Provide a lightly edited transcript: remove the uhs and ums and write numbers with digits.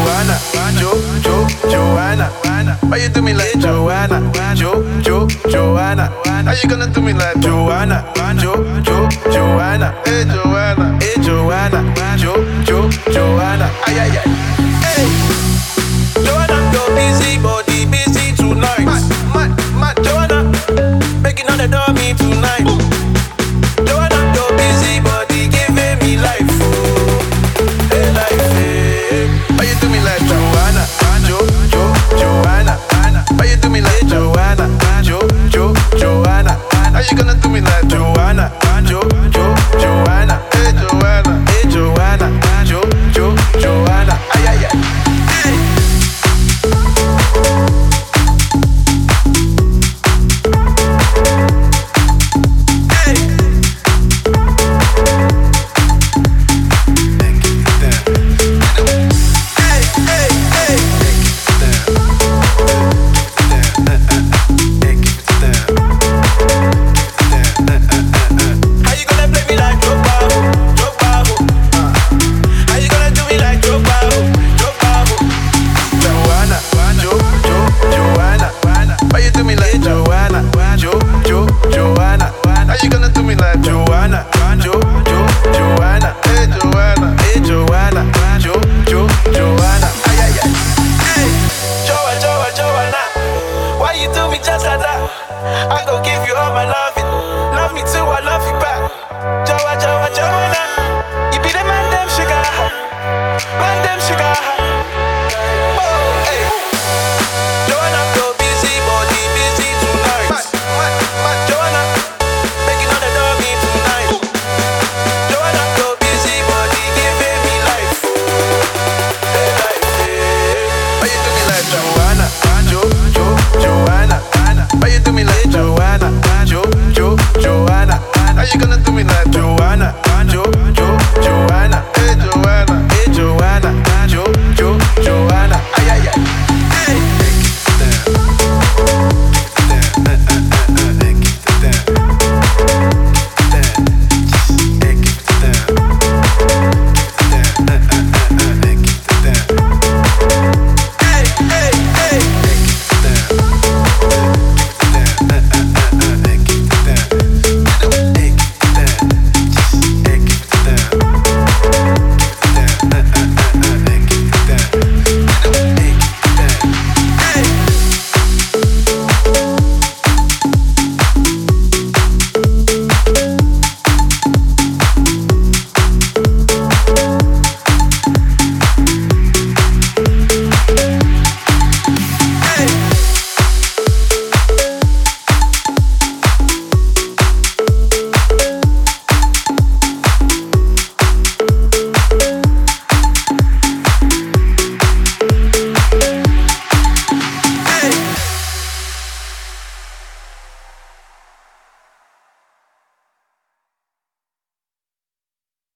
Joanna. Why you do me like Joanna? Joanna. How you gonna do me like Joanna? Joanna. Hey Joanna. Joanna. Ay ay ay. Hey. Joanna, your busy body busy tonight. Mad. Joanna, making all the dummy tonight. Joanna, your busy body giving me life. Hey life. Hey. Why you do me like Joanna? Joanna. Why you do me like Joanna? Joanna. How you gonna do me like Joanna? Joanna. Hey Joanna. Joanna. Ay ay ay. Hey. I gon' give you all my loving. Love me too, I love you back. Joanna. You be the man, them sugar. Man, them sugar.